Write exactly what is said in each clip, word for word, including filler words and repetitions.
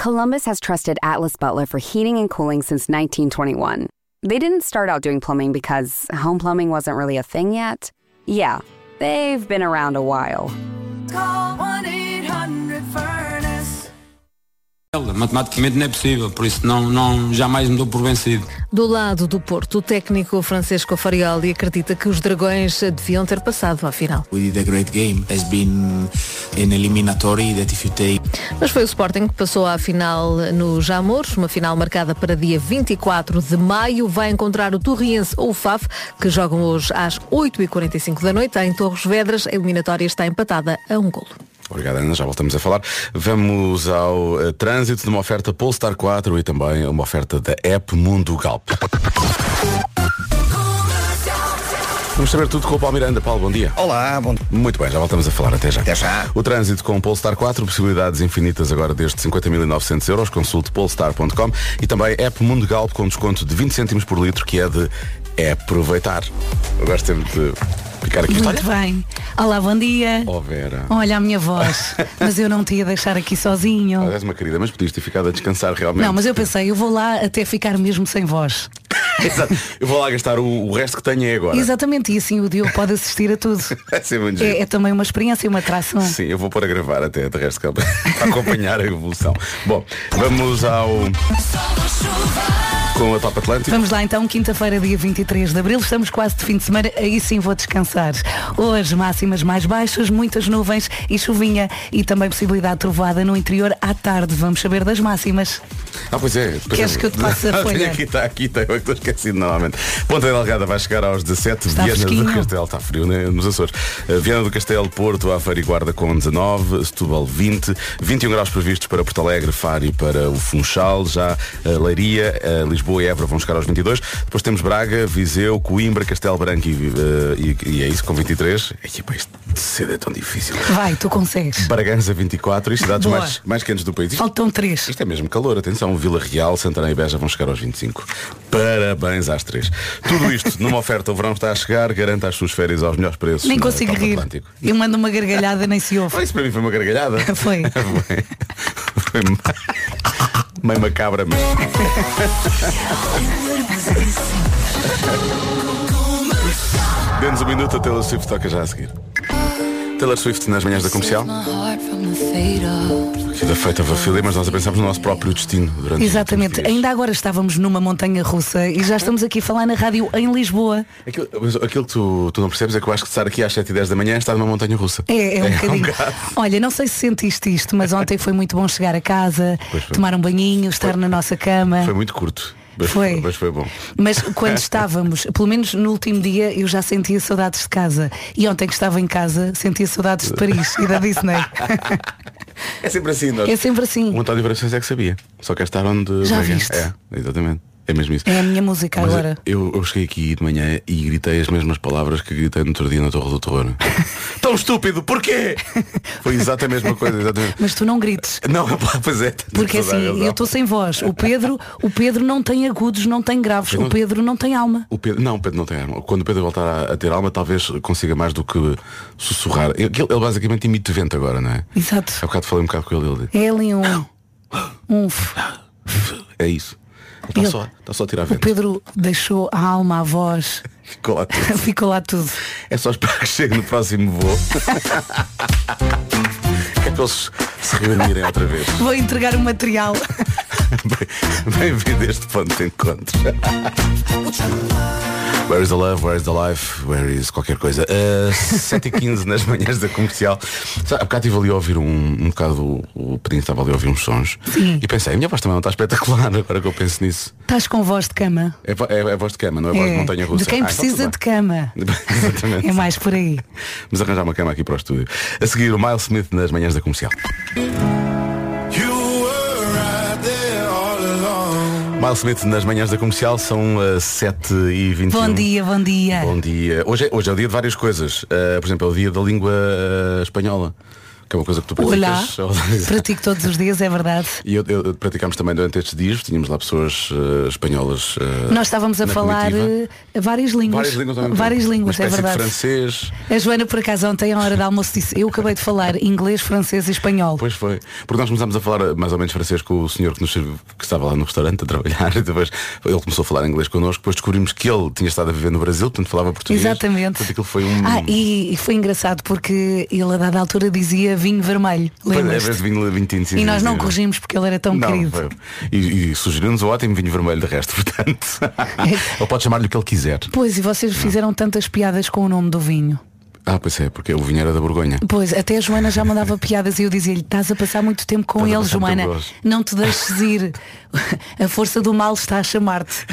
Columbus has trusted Atlas Butler for heating and cooling since nineteen twenty-one. They didn't start out doing plumbing because home plumbing wasn't really a thing yet. Yeah, they've been around a while. Call one eight hundred furnace. Matematicamente não é possível, por isso não, não, jamais me dou por vencido. Do lado do Porto, o técnico Francisco Farioli acredita que os Dragões deviam ter passado à final. We did a great game. Has been an eliminatory that if you take... Mas foi o Sporting que passou à final no Jamor, uma final marcada para dia vinte e quatro de maio. Vai encontrar o Torriense ou o Faf, que jogam hoje às oito e quarenta e cinco da noite em Torres Vedras. A eliminatória está empatada a um golo. Obrigado, Ana, já voltamos a falar. Vamos ao uh, trânsito de uma oferta Polestar quatro e também uma oferta da app Mundo Galp. Vamos saber tudo com o Paulo Miranda. Paulo, bom dia. Olá, bom dia. Muito bem, já voltamos a falar, até já. Até já. O trânsito com o Polestar quatro, possibilidades infinitas agora desde cinquenta mil e novecentos euros, consulte polestar ponto com e também app Mundo Galp com desconto de vinte cêntimos por litro, que é de é aproveitar. Eu gosto sempre de ficar aqui. Muito Olha. bem. Olá, bom dia. Oh, Vera. Olha a minha voz. Mas eu não te ia deixar aqui sozinho. Oh, és uma querida, mas podias ter ficado a descansar realmente. Não, mas eu pensei, eu vou lá até ficar mesmo sem voz. Exato. Eu vou lá gastar o, o resto que tenho é agora. Exatamente, e assim o Diogo pode assistir a tudo. Vai ser muito É, giro. é também uma experiência, uma atração. Sim, eu vou pôr a gravar até de resto para acompanhar a evolução. Bom, vamos ao com a Top Atlântico. Vamos lá então, quinta-feira, dia vinte e três de abril, estamos quase de fim de semana, aí sim vou descansar. Hoje máximas mais baixas, muitas nuvens e chuvinha e também possibilidade de trovoada no interior à tarde. Vamos saber das máximas. Ah, pois é. Pois Queres é. que eu te passe a folha? Tenho aqui, está aqui, está, eu é que estou esquecido novamente. Ponta Delgada vai chegar aos dezassete, Está Viana fresquinho. do Castelo, está frio, né, nos Açores. Uh, Viana do Castelo, Porto, Aveiro e Guarda com dezanove, Setúbal vinte, vinte e um graus previstos para Porto Alegre, Faro e para o Funchal, já uh, Leiria, uh, Lisboa e Évora vão chegar aos vinte e dois, depois temos Braga, Viseu, Coimbra, Castelo Branco e, uh, e, e é isso com vinte e três. E, pá, isto de cedo é tão difícil. Vai, tu consegues. Bragança vinte e quatro e cidades Boa. mais, mais quentes do país. Isto, Faltam três. isto é mesmo calor, atenção, Vila Real, Santarém e Beja vão chegar aos vinte e cinco. Parabéns às três. Tudo isto numa oferta, o verão está a chegar, garanta as suas férias aos melhores preços. Nem na consigo Top rir. Atlântico. Eu mando uma gargalhada, nem se ouve. Oh, isso para mim foi uma gargalhada. Foi. Foi, foi meio macabra, mas. Dê-nos um minuto, a Taylor Swift toca já a seguir. Taylor Swift nas manhãs da comercial. Aqui da Fate of a Philly, mas nós a pensamos no nosso próprio destino durante Exatamente, os ainda agora estávamos numa montanha russa e já estamos aqui a falar na rádio em Lisboa. Aquilo, mas aquilo que tu, tu não percebes é que eu acho que estar aqui às sete e dez da manhã está numa montanha russa. É, é um bocadinho. bocado. Olha, não sei se sentiste isto, mas ontem foi muito bom chegar a casa, Pois foi. tomar um banhinho, estar Foi. na nossa cama. Foi muito curto. Mas Foi. mas foi bom. Mas quando estávamos, pelo menos no último dia, eu já sentia saudades de casa. E ontem que estava em casa, sentia saudades de Paris e da Disney. É sempre assim, nós. É sempre assim. O António Variações é que sabia. Só quer estar onde. Já Braga. viste? É, exatamente. É mesmo isso. É a minha música Mas agora. Eu, eu cheguei aqui de manhã e gritei as mesmas palavras que gritei no outro dia na Torre do Terror. Tão estúpido, porquê? Foi exatamente a mesma coisa, exatamente. Mas tu não grites. Não, pois é. Porque toda a assim, razão. eu estou sem voz. O Pedro, o Pedro não tem agudos, não tem graves. Eu não- O Pedro não tem alma. O Pedro, não, o Pedro não tem alma. Quando o Pedro voltar a, a ter alma, talvez consiga mais do que sussurrar. Ele, ele basicamente imita vento agora, não é? Exato. Há bocado falei um bocado com ele. Ele diz, É ali um. Um. f- é isso. Ele Ele- está só, está só a tirar O vento. Pedro deixou a alma, a voz. Ficou lá tudo. Ficou lá tudo. É só esperar que chegue no próximo voo. Que é para eles se reunirem outra vez. Vou entregar o material. Bem-vindo a este ponto de encontro. Where is the love, where is the life, where is qualquer coisa. uh, sete e quinze nas manhãs da comercial. Sabe, há bocado estive ali a ouvir um, um bocado o, o Pedrinho estava ali a ouvir uns sons. Sim. E pensei, a minha voz também não está espetacular agora que eu penso nisso. Estás com voz de cama. É, vo- é, é voz de cama, não é, voz de montanha russa. De quem Ah, então precisa tudo de cama. bem. Exatamente. É mais por aí. Vamos arranjar uma cama aqui para o estúdio. A seguir o Miles Smith nas manhãs da comercial. Miles Smith nas manhãs da comercial são uh, sete e vinte e um. Bom dia, bom dia. Bom dia. Hoje é, hoje é o dia de várias coisas. Uh, por exemplo, é o dia da língua uh, espanhola. que é uma coisa que tu Olá, praticas. pratico todos os dias, é verdade. E eu, eu, praticámos também durante estes dias, tínhamos lá pessoas uh, espanholas. Uh, Nós estávamos a falar uh, várias línguas. Várias línguas, também, várias línguas, uma é verdade. De francês. A Joana, por acaso, ontem, à hora da almoço, disse: eu acabei de falar inglês, francês e espanhol. Pois foi. Porque nós começámos a falar mais ou menos francês com o senhor que, nos, que estava lá no restaurante a trabalhar, e depois ele começou a falar inglês connosco, depois descobrimos que ele tinha estado a viver no Brasil, portanto falava português. Exatamente. Portanto, aquilo foi um... Ah, e, e foi engraçado porque ele a dada altura dizia vinho vermelho. Lembras-te? É, vinho, vinho tinto, sim, e sim, nós sim, não sim. corrigimos porque ele era tão não, querido. Foi. E, e sugeriu-nos o ótimo vinho vermelho de resto, portanto. Ele pode chamar-lhe o que ele quiser. Pois, e vocês fizeram tantas piadas com o nome do vinho. Ah, pois é, porque o vinho era da Borgonha. Pois, até a Joana já mandava piadas e eu dizia-lhe: estás a passar muito tempo com ele, Joana, não te deixes ir. A força do mal está a chamar-te.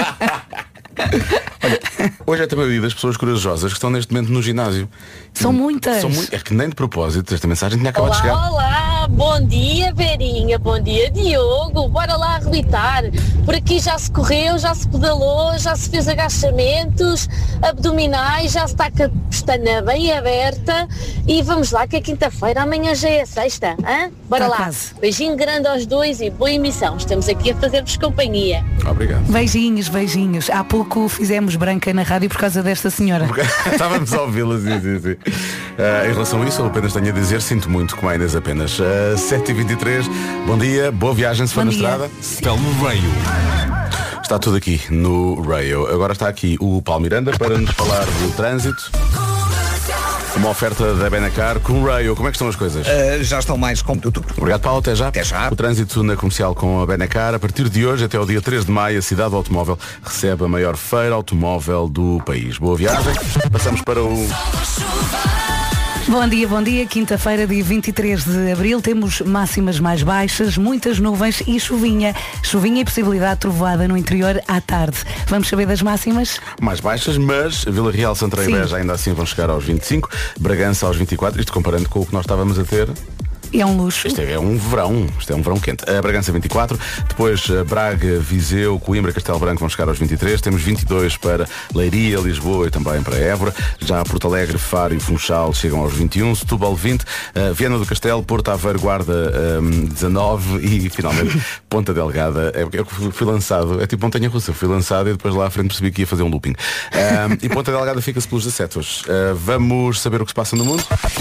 Olha, hoje é também o dia das pessoas corajosas que estão neste momento no ginásio. São muitas. São muito, é que nem de propósito esta mensagem tinha acabado olá, de chegar. Olá, bom dia Verinha, bom dia Diogo, bora lá arrebitar. Por aqui já se correu, já se pedalou, já se fez agachamentos, abdominais, já se está com a pestana bem aberta e vamos lá que é quinta-feira, amanhã já é sexta, hein? Bora Tá lá, quase. Beijinho grande aos dois e boa emissão, estamos aqui a fazer-vos companhia. Obrigado. Beijinhos, beijinhos. Há pouco fizemos branca na rádio por causa desta senhora. Estávamos a ouvi-la, sim, sim, sim. Uh, em relação a isso, eu apenas tenho a dizer, sinto muito com a Inês apenas. Uh, sete e vinte e três, bom dia, boa viagem se for Bom na dia. estrada. Telmo Raio. Está tudo aqui no Raio. Agora está aqui o Paulo Miranda para nos falar do trânsito. Uma oferta da Benacar com o Raio. Como é que estão as coisas? Uh, já estão mais com tudo. Obrigado, Paulo. Até já. Até já. O trânsito na comercial com a Benacar. A partir de hoje até o dia três de maio, a cidade do automóvel recebe a maior feira automóvel do país. Boa viagem. Passamos para o... Bom dia, bom dia. Quinta-feira, dia vinte e três de abril, temos máximas mais baixas, muitas nuvens e chuvinha. Chuvinha e possibilidade de trovoada no interior à tarde. Vamos saber das máximas? mais baixas, mas Vila Real, Santarém e Beja ainda assim vão chegar aos vinte e cinco, Bragança aos vinte e quatro, isto comparando com o que nós estávamos a ter. É um luxo. Isto é um verão, isto é um verão quente. A Bragança vinte e quatro, depois Braga, Viseu, Coimbra, Castelo Branco vão chegar aos vinte e três, temos vinte e dois para Leiria, Lisboa e também para Évora, já Porto Alegre, Faro e Funchal chegam aos vinte e um, Setúbal vinte, uh, Viana do Castelo, Porto Aveiro, Guarda um, dezanove e finalmente Ponta Delgada. É porque eu fui lançado, é tipo montanha russa, fui lançado e depois lá à frente percebi que ia fazer um looping. Um, e Ponta Delgada fica-se pelos dezassete hoje. Uh, vamos saber o que se passa no mundo.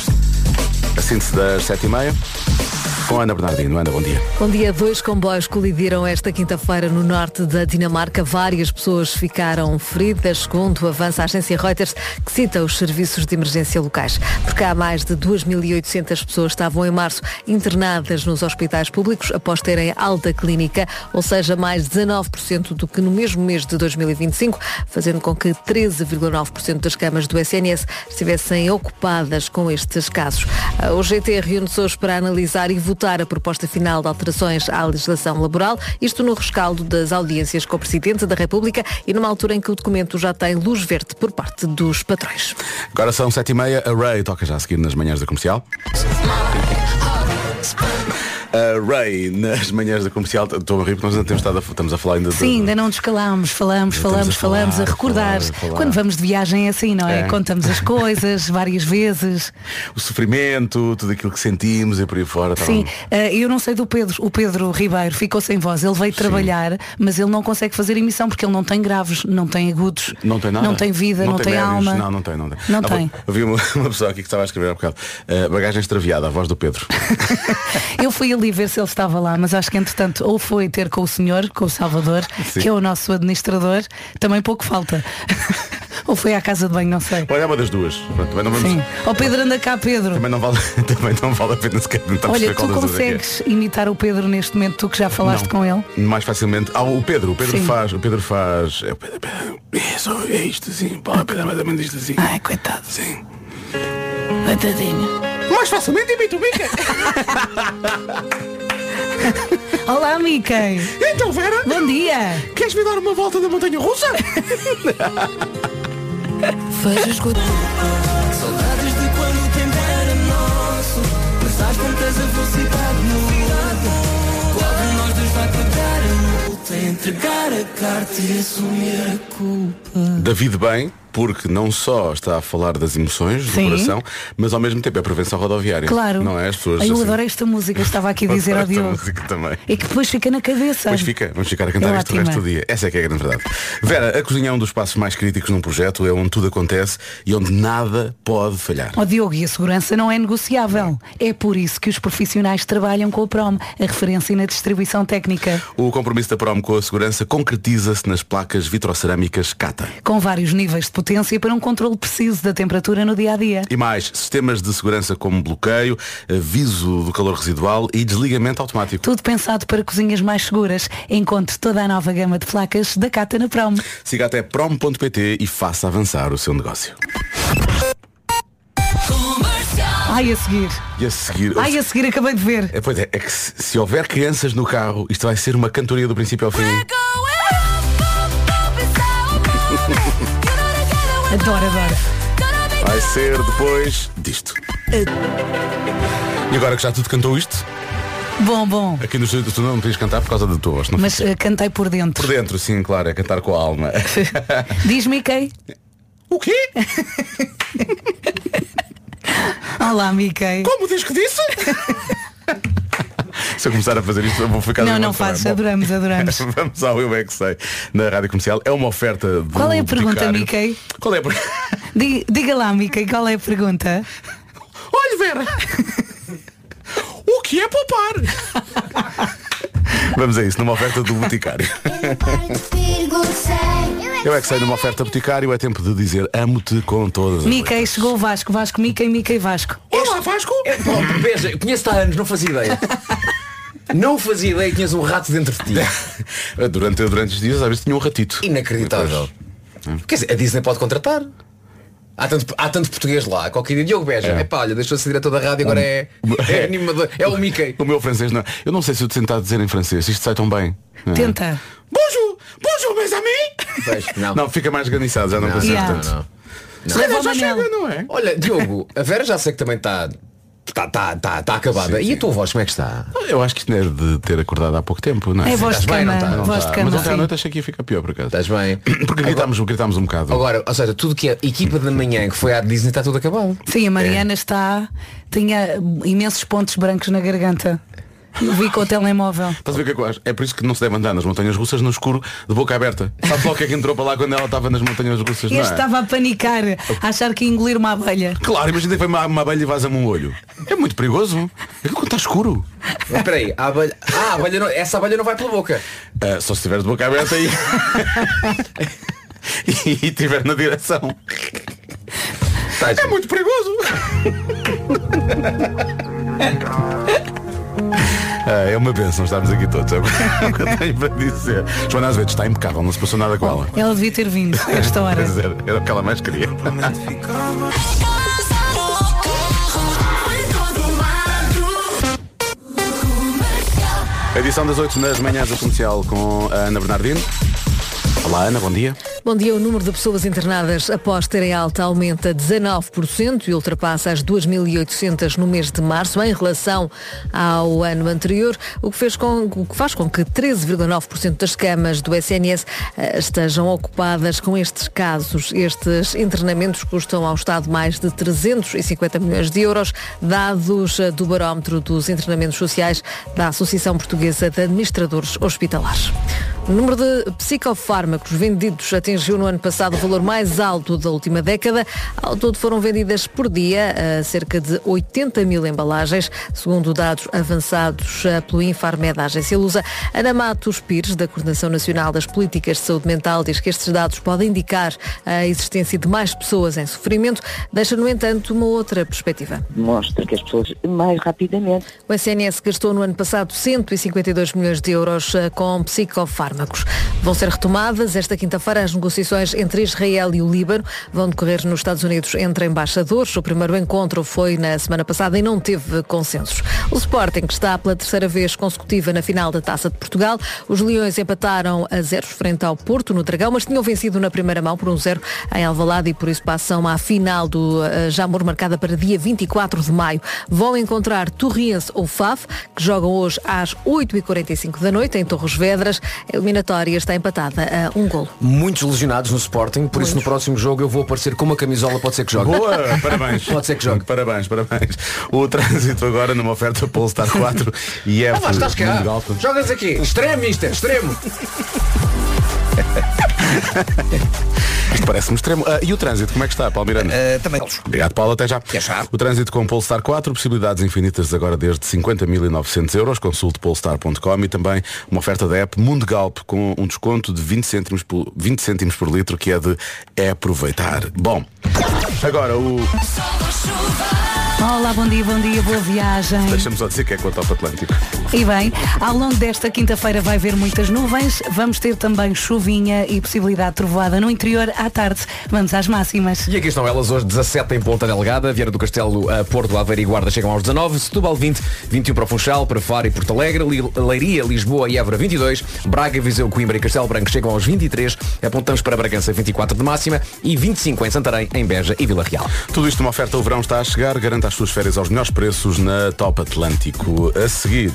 A síntese das sete e meia com Ana Bernardino. Ana, bom dia. Bom dia. Dois comboios colidiram esta quinta-feira no norte da Dinamarca. Várias pessoas ficaram feridas, segundo avança a agência Reuters, que cita os serviços de emergência locais. Porque há mais de duas mil e oitocentas pessoas estavam em março internadas nos hospitais públicos após terem alta clínica, ou seja, mais dezenove por cento do que no mesmo mês de dois mil e vinte e cinco, fazendo com que treze vírgula nove por cento das camas do S N S estivessem ocupadas com estes casos. O G T reúne-se hoje para analisar e votar a proposta final de alterações à legislação laboral, isto no rescaldo das audiências com o Presidente da República e numa altura em que o documento já tem luz verde por parte dos patrões. Agora são sete e meia, a Ray toca já a seguir nas manhãs da comercial. A Ray nas manhãs da comercial, estou a rir porque nós ainda temos estado a, estamos a falar ainda de... Sim, ainda não descalámos, falamos, falamos, a falar, falamos, a recordar. falar, falar. Quando vamos de viagem é assim, não é? É. Contamos as coisas várias vezes. O sofrimento, tudo aquilo que sentimos e por aí fora. tá Sim, bom. eh, eu não sei do Pedro, o Pedro Ribeiro ficou sem voz, ele veio trabalhar, mas ele não consegue fazer emissão porque ele não tem graves, não tem agudos, Não tem nada. não tem vida, não, tem, médios. alma. Não, não tem, não tem. Não Ah, tem. Eu vi uma, uma pessoa aqui que estava a escrever há bocado. Uh, bagagem extraviada, a voz do Pedro. Eu fui ali ver se ele estava lá, mas acho que entretanto ou foi ter com o senhor, com o Salvador, Sim. que é o nosso administrador, também pouco falta. Ou foi à casa de banho, não sei. Olha, é uma das duas. Pronto, também não vamos... Sim. Ó Pedro, anda cá, Pedro. Também não vale, também não vale a pena sequer tentar Olha, perceber qual tu das duas é que é. consegues imitar o Pedro neste momento, tu que já falaste Não. com ele? Mais facilmente. Ah, o Pedro, o Pedro Sim. faz, o Pedro faz. É, o Pedro, Pedro, é, só, é isto assim, Paulo, é Pedro, mais ou menos isto assim. Ai, coitado. Sim. Coitadinho. Mais facilmente imito o Mickey. Olá, Mickey. Então, Vera, Bom dia. queres me dar uma volta da montanha russa? Vejas com a saudades de quando o tempo era nosso, mas às tantas a velocidade muda. Qual de nós dois vai pagar a multa, entregar a carta e assumir a culpa? David Bem, porque não só está a falar das emoções Sim. do coração, mas ao mesmo tempo é prevenção rodoviária. Claro. Não é? As pessoas, Ai, eu assim, adoro esta música, estava aqui a dizer ao esta Diogo. música também. É que depois fica na cabeça. Pois fica, vamos ficar a cantar É isto o resto ótima. do dia. Essa é que é a grande verdade. Vera, a cozinha é um dos passos mais críticos num projeto, é onde tudo acontece e onde nada pode falhar. Ó Diogo, e a segurança não é negociável. É por isso que os profissionais trabalham com a Prom, a referência na distribuição técnica. O compromisso da Prom com a segurança concretiza-se nas placas vitrocerâmicas Cata. Com vários níveis de potência para um controle preciso da temperatura no dia-a-dia. E mais, sistemas de segurança como bloqueio, aviso do calor residual e desligamento automático. Tudo pensado para cozinhas mais seguras. Encontre toda a nova gama de placas da Cata na Prom. Siga até prom ponto pt e faça avançar o seu negócio. Ai, a seguir. E a seguir... Ai, a seguir acabei de ver. É, pois é, é que se, se houver crianças no carro, isto vai ser uma cantoria do princípio ao fim. Adoro, adoro. Vai ser depois disto. E agora que já tudo cantou isto, Bom, bom. aqui no estúdio tu não tens de cantar por causa da tua voz. Não Mas uh, cantei por dentro. Por dentro, sim, claro, é cantar com a alma. Diz Mickey. O quê? Olá, Mickey. Como diz que disse? Se eu começar a fazer isto, eu vou ficar... Não, não fazes, adoramos, adoramos. Vamos ao Eu É Que Sei, na Rádio Comercial. É uma oferta do Qual é a pergunta, Boticário. Mickey? Qual é a pergunta? Diga, diga lá, Mickey, qual é a pergunta? Olha, Vera! O que é poupar? Vamos a isso, numa oferta do Boticário. Eu É Que Sei, numa oferta Boticário, é tempo de dizer amo-te com todas as Mickey, letras. chegou o Vasco, Vasco, Mickey, Mickey, Vasco. Olá, Vasco! É, bom, veja, eu conheço-te há anos, não fazia ideia. Não fazia ideia que tinhas um rato dentro de ti. Durante, durante os dias, às vezes tinha um ratito. Inacreditável. Quer dizer, a Disney pode contratar. Há tanto, há tanto português lá. Qualquer dia, Diogo Beja. É. Epá, olha, deixou-se ser diretor da rádio, agora é, é animador. É o Mickey. O meu francês não. Eu não sei se eu te tentar dizer em francês. Isto sai tão bem. Não é? Tenta. Bonjour! Bonjour, mes amis! Pois, não. Não, fica mais organiçado, já não, Não, consigo Yeah. tanto. não, não. Leva Já o Manel. chega, não é? Olha, Diogo, a Vera já sei que também está tá, tá, tá, tá acabada. Sim, e sim. a tua voz, como é que está? Eu acho que isto não é de ter acordado há pouco tempo, não é? É voz de estás bem, cama, não tá? Não voz Tá, de cama, mas ontem à sim. noite achei que ia ficar pior por acaso. Estás bem? Porque gritámos, gritámos um bocado. Agora, ou seja, tudo que é equipa da manhã que foi à Disney está tudo acabado. Sim, a Mariana está. Tinha imensos pontos brancos na garganta. Vi com o telemóvel. Estás a ver o que é que eu acho? É por isso que não se deve andar nas montanhas russas no escuro de boca aberta. Sabes logo o que é que entrou para lá quando ela estava nas montanhas russas, não é? Este estava a panicar, a achar que ia engolir uma abelha. Claro, imagina que foi uma, uma abelha e vaza-me um olho. É muito perigoso. Aquilo quando está escuro. Mas espera aí, a abelha, ah, a abelha não, essa abelha não vai pela boca. Ah, só se estiveres de boca aberta e e estiver na direção. Tá, É muito perigoso. Ah, é uma benção estarmos aqui todos. É o que eu tenho para dizer. Joana Azevedo está impecável, não se passou nada com ela. Ela devia ter vindo a esta hora. Quer dizer, era o que ela mais queria. A edição das oito nas manhãs da comercial com a Ana Bernardino. Olá Ana, bom dia. Bom dia, o número de pessoas internadas após terem alta aumenta dezanove por cento e ultrapassa as duas mil e oitocentas no mês de março em relação ao ano anterior, o que, fez com, o que faz com que treze vírgula nove por cento das camas do S N S eh, estejam ocupadas com estes casos. Estes internamentos custam ao Estado mais de trezentos e cinquenta milhões de euros, dados eh, do barómetro dos internamentos sociais da Associação Portuguesa de Administradores Hospitalares. O número de psicofármacos vendidos atingiu no ano passado o valor mais alto da última década. Ao todo foram vendidas por dia uh, cerca de oitenta mil embalagens, segundo dados avançados uh, pelo Infarmed, a agência Lusa. Ana Matos Pires, da Coordenação Nacional das Políticas de Saúde Mental, diz que estes dados podem indicar a existência de mais pessoas em sofrimento, deixa, no entanto, uma outra perspectiva. Mostra que as pessoas mais rapidamente. O S N S gastou no ano passado cento e cinquenta e dois milhões de euros uh, com psicofármacos. Vão ser retomadas esta quinta-feira as negociações entre Israel e o Líbano. Vão decorrer nos Estados Unidos entre embaixadores. O primeiro encontro foi na semana passada e não teve consensos. O Sporting está pela terceira vez consecutiva na final da Taça de Portugal. Os Leões empataram a zeros frente ao Porto, no Dragão, mas tinham vencido na primeira mão por um zero em Alvalade e por isso passam à final do uh, Jamor, marcada para dia vinte e quatro de maio. Vão encontrar Torriense ou Faf, que jogam hoje às oito e quarenta e cinco da noite em Torres Vedras. eliminatória está empatada a um golo. Muitos lesionados no Sporting, por isso no próximo jogo eu vou aparecer com uma camisola, pode ser que jogue. Boa, parabéns. Pode ser que jogue. Parabéns, parabéns. O trânsito agora numa oferta Polestar quatro e F. Ah, mas estás cá. Jogas aqui. Extremo, mister, extremo. Isto parece-me extremo. Uh, e o trânsito, como é que está, Paulo Miranda? Uh, também. Obrigado, Paulo, até já. Até já. O trânsito com Polestar quatro, possibilidades infinitas agora desde cinquenta mil e novecentos euros. Consulte polestar ponto com e também uma oferta da app Mundo Galp com um desconto de vinte cêntimos por, vinte cêntimos por litro, que é de aproveitar. Bom, agora o... Olá, bom dia, bom dia, boa viagem. Deixa-me só dizer que é com a Top Atlântico. E bem, ao longo desta quinta-feira vai haver muitas nuvens, vamos ter também chuvinha e possibilidade de trovoada no interior à tarde. Vamos às máximas. E aqui estão elas hoje, dezassete em Ponta Delgada, Vieira do Castelo, a Porto, Aveiro e Guarda chegam aos dezanove, Setúbal vinte, vinte e um para Funchal, para Faro e Porto Alegre, Leiria, Lisboa e Évora vinte e dois, Braga, Viseu, Coimbra e Castelo Branco chegam aos vinte e três, apontamos para Bragança vinte e quatro de máxima e vinte e cinco em Santarém, em Beja e Vila Real. Tudo isto numa oferta, o verão está a chegar, garanta as suas férias aos melhores preços na Top Atlântico. A seguir...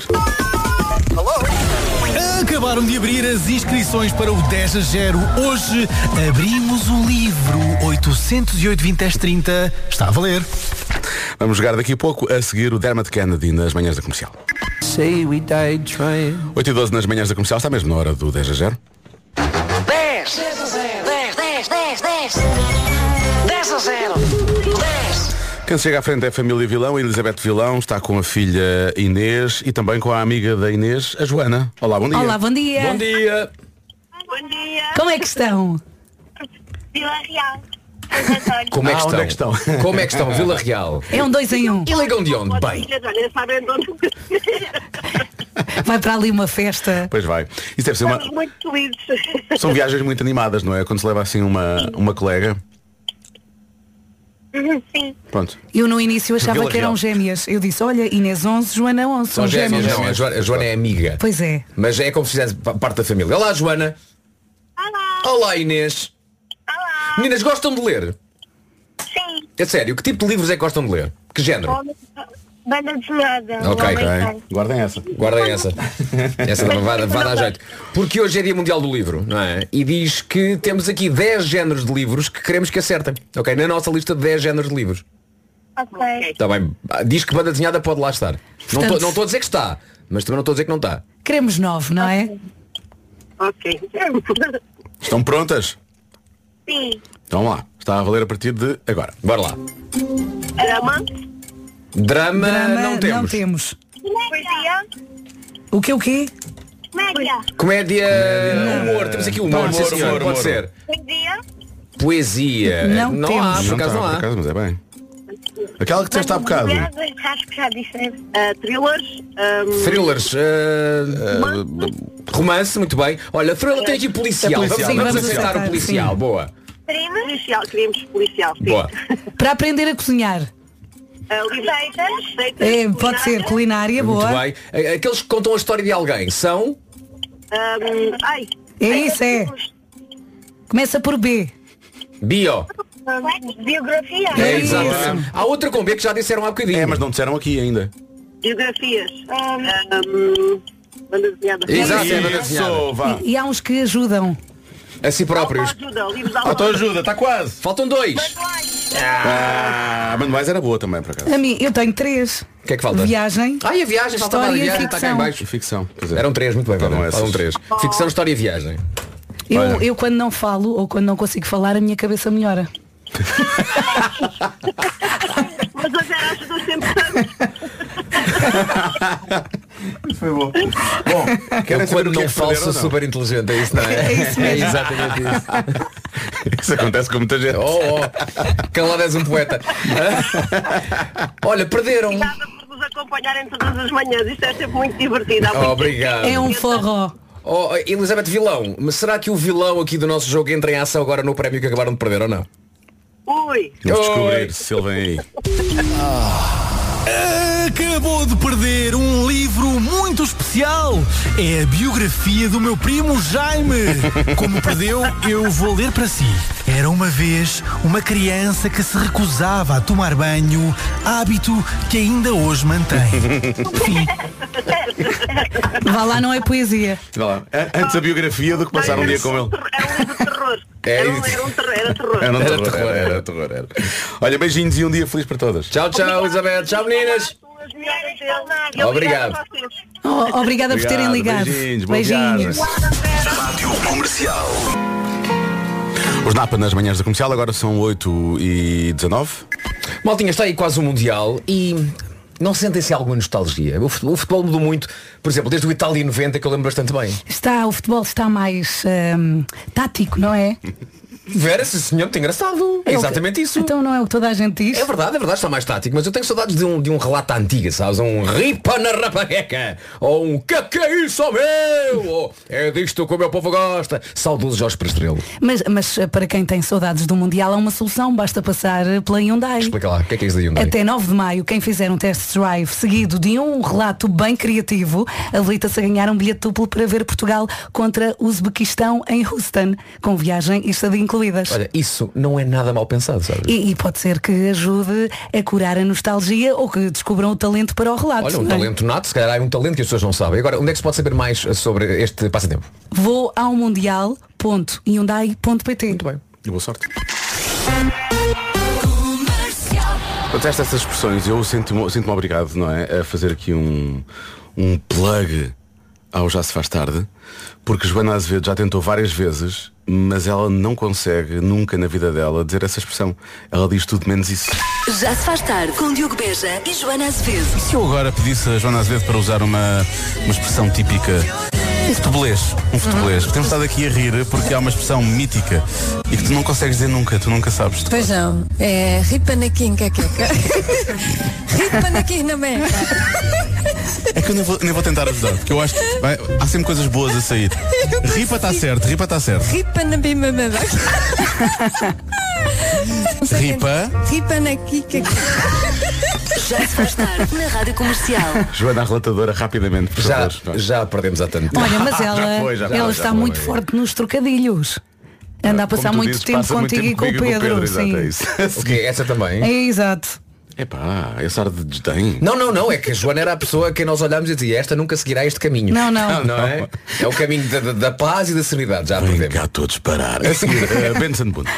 Acabaram de abrir as inscrições para o dez a zero. Hoje abrimos o livro oitocentos e oito, vinte, dez, trinta. Está a valer. Vamos jogar daqui a pouco. A seguir o Dermot Kennedy nas manhãs da Comercial. oito e doze nas manhãs da Comercial. Está mesmo na hora do dez a zero. dez, dez a zero, dez, dez, dez, dez, dez a zero, dez. Quem chega à frente é a família Vilão. A Elizabeth Vilão está com a filha Inês e também com a amiga da Inês, a Joana. Olá, bom dia. Olá, bom dia. Bom dia. Bom dia. Como é que estão? Vila Real. Como é que Ah, estão? onde é que estão? Como é que estão? Vila Real. É um dois em um. E ligam de onde? Bem. Vai para ali uma festa. Pois vai. Isso deve ser uma... Estamos muito felizes. São viagens muito animadas, não é? Quando se leva assim uma, uma colega. Sim. Pronto. Eu no início achava Vila que eram Real. gêmeas. Eu disse, olha, Inês onze, Joana onze. São, São gêmeas, gêmeas. não. A Joana, a Joana é amiga. Pois é. Mas é como se fizesse pa- parte da família. Olá, Joana. Olá. Olá, Inês. Olá. Meninas, gostam de ler? Sim. É sério, que tipo de livros é que gostam de ler? Que género? Banda desenhada. Ok. Ok. Guardem essa. Guardem essa. Essa vai, vai, vai dar jeito. Porque hoje é Dia Mundial do Livro, não é? E diz que temos aqui dez géneros de livros que queremos que acertem. Ok? Na nossa lista de dez géneros de livros. Ok. Está bem. Diz que banda desenhada pode lá estar. Não Portanto- estou a dizer que está, mas também não estou a dizer que não está. Queremos nove, não é? Ok. Estão prontas? Sim. Então lá. Está a valer a partir de agora. Bora lá. Drama. Drama, Drama não temos. Não temos. Poesia. O que o quê? Comédia. Comédia, humor. Temos aqui humor, Humor, sim, senhor, humor, pode humor. ser. Poesia. Poesia. Não há, temos. por acaso está, não há. por acaso, mas é bem. Aquela que disseste há bocado. Acho que já disseste. Uh, thrillers. Um, Thrillers. uh, romance, muito bem. Olha, thriller tem aqui policial. É policial. Vamos, Sim, vamos vamos aceitar aceitar, o policial. sim. Boa. crime. Policial. Queríamos policial. Sim. Boa. Para aprender a cozinhar. Uh, receitas. Receitas. É, pode ser culinária, Muito boa. bem. Aqueles que contam a história de alguém são. Um, ai. É isso, é. Começa por B. Bio. Um, biografia. É, isso. exatamente. Há outra com B que já disseram há bocadinho. É, mas não disseram aqui ainda. Biografias. Um, banda desenhada. Exato, é banda Isso, desenhada. vá. E há uns que ajudam. A si próprios. Ajuda, livros de Autoajuda, está quase. Faltam dois. Ah, a Manuais era boa também, por acaso. A mim, eu tenho três. O que é que falta? Viagem. Ai, a viagem, faltava a História e viagem, está cá em ficção. baixo. Ficção. Pois é. Eram três, muito bem, Estavam Vera. Faltam essas. três. Ficção, história e viagem. Eu, Olha. eu quando não falo ou quando não consigo falar, a minha cabeça melhora. Mas a Vera ajudou sempre tanto. Foi bom. Bom, Eu querem saber quando o que é não que falo perderam, sou não? super inteligente, é isso, não é? É isso mesmo. exatamente isso. Isso acontece com muita gente. Oh, oh. Calado és um poeta. Olha, perderam. Obrigada por nos acompanharem todas as manhãs. Isto é sempre muito divertido. Há muito Oh, obrigado. É um forró. Oh, Elizabeth Vilão, mas será que o vilão aqui do nosso jogo entra em ação agora no prémio que acabaram de perder ou não? Ui. Vamos descobrir Oi. se ele vem aí. Acabou de perder um livro muito especial. É a biografia do meu primo Jaime. Como perdeu, eu vou ler para si. Era uma vez uma criança que se recusava a tomar banho, hábito que ainda hoje mantém. Fim. Vá lá, não é poesia. Vá lá. Antes a biografia do que passar um dia com ele. Era um livro de terror. É Era um, isso. era um terror. Era terror. Era um Era terror, terror, era, era terror, era. Olha, beijinhos e um dia feliz para todas. Tchau, tchau, Elizabeth. Tchau, meninas. Obrigado. Oh, obrigada por terem Obrigado, ligado. beijinhos, boa Beijinhos. Rádio Comercial. Os Napa nas manhãs da comercial, agora são oito e dezanove. Maltinha, está aí quase o Mundial e não sentem-se alguma nostalgia? O futebol, o futebol mudou muito, por exemplo, desde o Itália noventa, que eu lembro bastante bem. Está, o futebol está mais hum, tático, não é? Vera, sim senhor, muito engraçado. É É o exatamente que- isso. Então não é o que toda a gente diz? É verdade, é verdade, está mais tático, mas eu tenho saudades de um, de um relato à antiga, sabes? Um ripa na rapagueca, ou um que que é isso, ó meu? Ou é disto que o meu povo gosta. Saudoso Jorge Prestrelo. Mas, mas para quem tem saudades do Mundial há uma solução, basta passar pela Hyundai. Explica lá, o que é que é isso da Hyundai? Até nove de maio, quem fizer um test drive seguido de um relato bem criativo, habilita-se a ganhar um bilhete duplo para ver Portugal contra o Uzbequistão em Houston, com viagem e estadia incluídas. Olha, isso não é nada mal pensado, sabes? E, e pode ser que ajude a curar a nostalgia ou que descubram o talento para o relato. Olha, um não é? talento nato, se calhar há um talento que as pessoas não sabem. Agora, onde é que se pode saber mais sobre este passatempo? Vou ao mundial ponto hyundai ponto pt. Muito bem. E boa sorte. Quando testa essas expressões, eu sinto-me sinto-me obrigado, não é? A fazer aqui um, um plug ao Já Se Faz Tarde, porque Joana Azevedo já tentou várias vezes, mas ela não consegue nunca na vida dela dizer essa expressão. Ela diz tudo menos isso. Já se faz tarde com Diogo Beja e Joana Azevedo. E se eu agora pedisse a Joana Azevedo para usar uma, uma expressão típica, um futebolês, um futebolês. Temos estado aqui a rir porque há uma expressão mítica e que tu não consegues dizer nunca, tu nunca sabes. Pois não, é ripanaquim caqueca. Ripanaquim na meca. É que eu nem vou, nem vou tentar ajudar, porque eu acho que vai- há sempre coisas boas a sair. Ripa está certo, ripa está certo. Ripanabimamaba. Ripa. Ripanaquica. Já se faz tarde na Rádio Comercial. Joana, a relatadora, rapidamente, por Já, favor. já perdemos há tanto. Olha, mas ela, Já foi, já foi, ela já está foi. muito forte nos trocadilhos. Anda a Como passar tu muito dizes, tempo passa muito contigo tempo e com o comigo Pedro. exato, sim. é isso. O quê? Essa também? É exato. Epá, esse ar de desdém. Não, não, não, é que a Joana era a pessoa a quem nós olhámos e dizia, esta nunca seguirá este caminho. Não, não. Não é? É o caminho da, da- da paz e da serenidade, já Vem perdemos. cá todos parar. A seguir, uh, Benson Boone.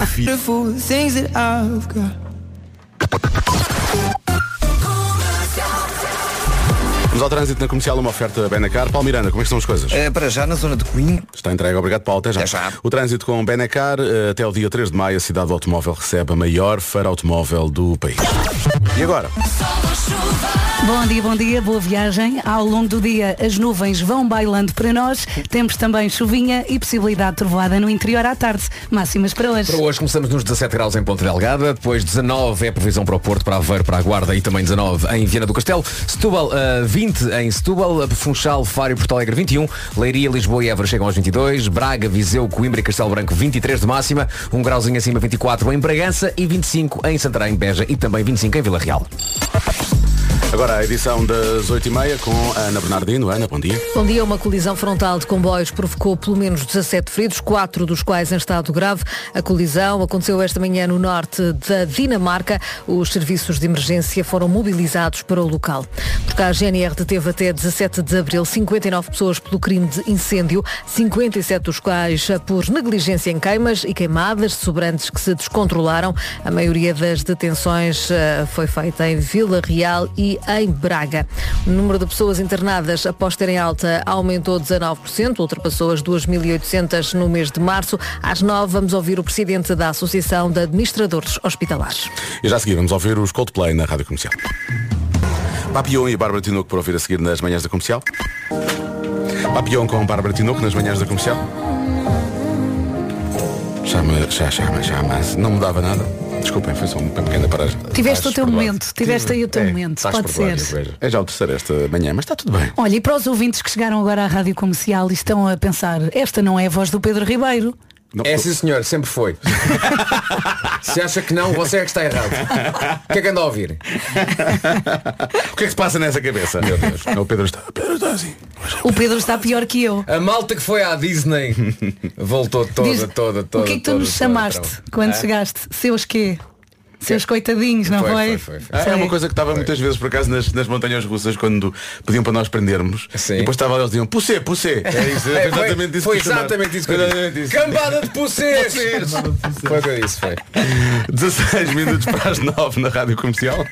Vamos ao trânsito na comercial, uma oferta Benacar. Paulo Miranda, como é que estão as coisas? É, para já, na zona de Coimbra. Está entregue, obrigado Paulo, até já. Até já. O trânsito com Benacar, eh, até o dia três de maio, a cidade do automóvel recebe a maior feira automóvel do país. E agora? Bom dia, bom dia, boa viagem. Ao longo do dia as nuvens vão bailando para nós. Temos também chuvinha e possibilidade de trovoada no interior à tarde. Máximas para hoje. Para hoje começamos nos dezassete graus em Ponta Delgada, depois dezanove é a previsão para o Porto, para Aveiro, para a Guarda e também dezanove em Viana do Castelo, Setúbal uh, vinte em Setúbal, Funchal, Faro e Porto Alegre vinte e um, Leiria, Lisboa e Évora chegam aos vinte e dois, Braga, Viseu, Coimbra e Castelo Branco vinte e três de máxima, um grauzinho acima vinte e quatro em Bragança e vinte e cinco em Santarém, Beja e também vinte e cinco em Vila Real. Agora a edição das oito e meia com a Ana Bernardino. Ana, bom dia. Bom dia. Uma colisão frontal de comboios provocou pelo menos dezassete feridos, quatro dos quais em estado grave. A colisão aconteceu esta manhã no norte da Dinamarca. Os serviços de emergência foram mobilizados para o local. Porque a G N R deteve até dezassete de abril cinquenta e nove pessoas pelo crime de incêndio, cinquenta e sete dos quais por negligência em queimas e queimadas de sobrantes que se descontrolaram. A maioria das detenções uh, foi feita em Vila Real e em Braga. O número de pessoas internadas após terem alta aumentou dezanove por cento, ultrapassou as duas mil e oitocentas no mês de março. Às nove vamos ouvir o presidente da Associação de Administradores Hospitalares. E já a seguir vamos ouvir os Coldplay na Rádio Comercial. Papillon e Bárbara Tinoco por ouvir a seguir nas manhãs da Comercial. Papillon com Bárbara Tinoco nas manhãs da Comercial. Chama, já chama, chama. Não mudava nada. Desculpem, foi só uma pequena paragem. Tiveste o teu momento, tiveste aí o teu momento, pode ser. É já o terceiro esta manhã, mas está tudo bem. Olha, e para os ouvintes que chegaram agora à Rádio Comercial e estão a pensar, esta não é a voz do Pedro Ribeiro. Não, é sim senhor, sempre foi. Se acha que não, você é que está errado. O que é que anda a ouvir? O que é que se passa nessa cabeça? Meu Deus. O Pedro está, o Pedro está assim. O Pedro está pior que eu. A malta que foi à Disney voltou toda, Diz, toda, toda. o que é que tu toda, nos toda, chamaste toda. quando Ah? chegaste? Seus quê? Seus coitadinhos, não foi? Foi, foi, foi. Ah, é uma coisa que estava muitas vezes por acaso nas, nas montanhas russas quando pediam para nós prendermos. Sim. E depois estava eles diziam, pussê, pussê. É isso, é exatamente isso. Foi exatamente isso que eu disse. Cambada de pucês. Foi o que eu disse, foi. dezasseis minutos para as nove na Rádio Comercial.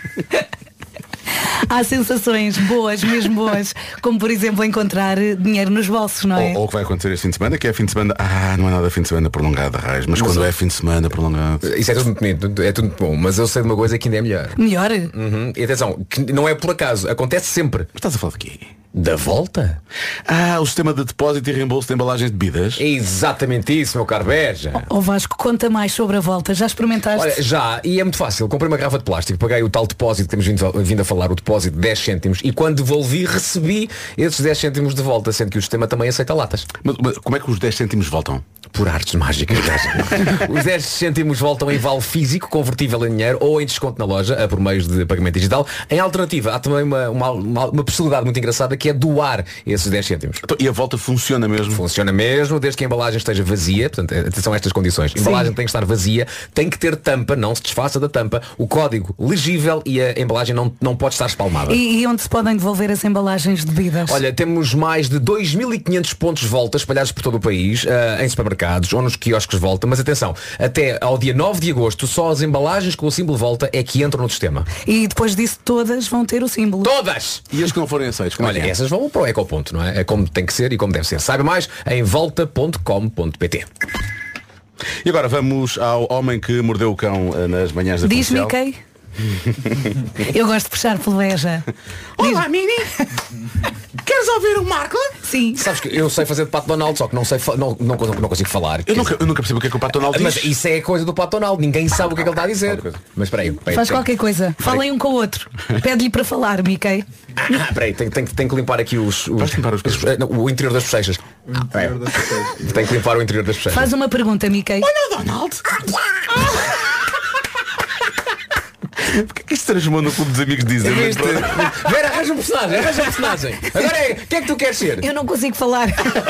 Há sensações boas, mesmo boas, como por exemplo encontrar dinheiro nos bolsos, não é? Ou, ou o que vai acontecer este fim de semana, que é fim de semana. Ah, não é nada fim de semana prolongado, Raiz, mas, mas quando eu... é fim de semana prolongado. Isso é tudo muito bonito, é tudo muito bom, mas eu sei de uma coisa que ainda é melhor. Melhor? Uhum. E atenção, que não é por acaso, acontece sempre. Mas estás a falar de quê? Da volta? Ah, o sistema de depósito e reembolso de embalagens de bebidas. É exatamente isso, meu caro Beja. Ó oh, Vasco, conta mais sobre a volta. Já experimentaste? Olha, já, e é muito fácil. Comprei uma garrafa de plástico, paguei o tal depósito que temos vindo, vindo a falar, o depósito de dez cêntimos, e quando devolvi, recebi esses dez cêntimos de volta, sendo que o sistema também aceita latas. Mas, mas como é que os dez cêntimos voltam? Por artes mágicas. Os dez cêntimos voltam em vale físico, convertível em dinheiro, ou em desconto na loja, por meio de pagamento digital. Em alternativa, há também uma, uma, uma, uma possibilidade muito engraçada, que é doar esses dez cêntimos. Então, e a volta funciona mesmo? Funciona mesmo, desde que a embalagem esteja vazia. Portanto, atenção a estas condições. A embalagem tem que estar vazia, tem que ter tampa, não se desfaça da tampa, o código legível e a embalagem não, não pode estar espalmada. E, e onde se podem devolver as embalagens de bebidas? Olha, temos mais de dois mil e quinhentos pontos de volta espalhados por todo o país, uh, em supermercados ou nos quiosques de volta, mas atenção, até ao dia nove de agosto, só as embalagens com o símbolo volta é que entram no sistema. E depois disso todas vão ter o símbolo. Todas! E as que não forem aceitas? Olha, é? Essas vão para o ecoponto, não é? É como tem que ser e como deve ser. Saiba mais em volta ponto com ponto pt. E agora vamos ao homem que mordeu o cão nas manhãs da Diz comercial. Mickey. Eu gosto de puxar pelo Beja. Olá, Mini. Queres ouvir o Marco? Sim. Sabes que eu sei fazer de Pato Donald, só que não sei fa- não, não, não consigo falar. Eu nunca, eu nunca percebo o que é que o Pato Donald diz. Mas isso é coisa do Pato Donald, ninguém sabe o que é que ele está a dizer. Mas espera aí, peraí, Faz tem... qualquer coisa. Falem um com o outro. Pede-lhe para falar, Mickey. Ah, peraí, tem, tem, tem que limpar aqui os, os, limpar os, os não, o interior das bochechas. Ah, tem que limpar o interior das bochechas. Faz uma pergunta, Mickey. Olha, Donald. Porquê que isto se transformou no clube dos amigos dizem? Vera, arranja um personagem, arranja um personagem. Agora é, o que é que tu queres ser? Eu não consigo falar.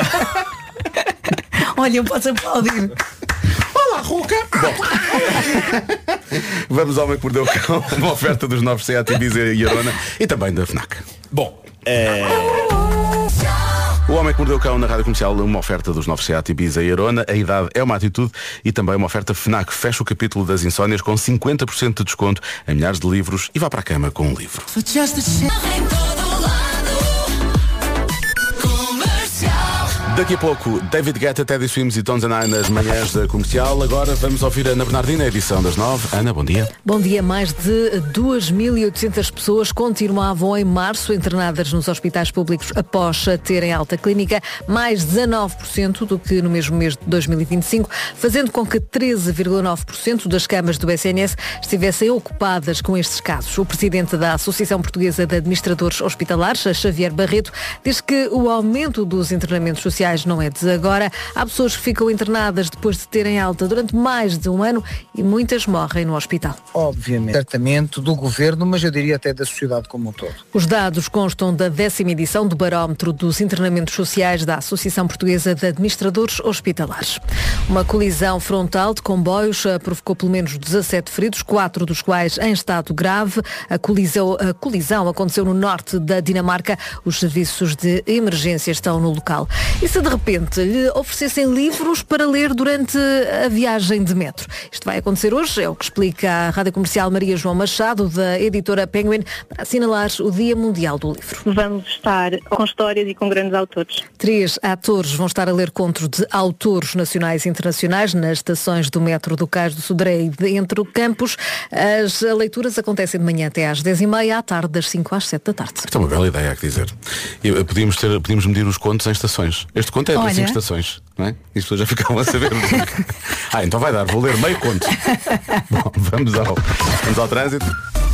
Olha, eu posso aplaudir. Olá, Ruca. Bom, vamos ao homem que mordeu o cão, uma oferta dos novos Seat Ibiza e Arona e também da FNAC. Bom, é... O Homem que Mordeu o Cão na Rádio Comercial, uma oferta dos novos Seat Ibiza e Arona. A idade é uma atitude e também uma oferta FNAC. Fecha o capítulo das insónias com cinquenta por cento de desconto em milhares de livros e vá para a cama com um livro. Daqui a pouco, David Guetta, Teddy Swims e Tones and I nas manhãs da Comercial. Agora vamos ouvir a Ana Bernardina, edição das nove. Ana, bom dia. Bom dia. Mais de duas mil e oitocentas pessoas continuavam em março internadas nos hospitais públicos após terem alta clínica, mais dezanove por cento do que no mesmo mês de dois mil e vinte e cinco, fazendo com que treze vírgula nove por cento das camas do S N S estivessem ocupadas com estes casos. O presidente da Associação Portuguesa de Administradores Hospitalares, Xavier Barreto, diz que o aumento dos internamentos sociais não é de agora. Há pessoas que ficam internadas depois de terem alta durante mais de um ano e muitas morrem no hospital. Obviamente, tratamento do governo, mas eu diria até da sociedade como um todo. Os dados constam da décima edição do barómetro dos internamentos sociais da Associação Portuguesa de Administradores Hospitalares. Uma colisão frontal de comboios provocou pelo menos dezassete feridos, quatro dos quais em estado grave. A colisão, a colisão aconteceu no norte da Dinamarca. Os serviços de emergência estão no local. E se de repente lhe oferecessem livros para ler durante a viagem de metro? Isto vai acontecer hoje, é o que explica a Rádio Comercial Maria João Machado, da editora Penguin, para assinalar o Dia Mundial do Livro. Vamos estar com histórias e com grandes autores. Três atores vão estar a ler contos de autores nacionais e internacionais nas estações do metro do Cais do Sodré e de Entre Campos. As leituras acontecem de manhã até às dez e meia, à tarde das cinco às sete da tarde. Isto é uma bela ideia, há que dizer. E podíamos, ter, podíamos medir os contos em estações. Este conto é para cinco estações, não é? E as pessoas já ficavam a saber. Ah, então vai dar, vou ler meio conto. Bom, vamos ao, vamos ao trânsito.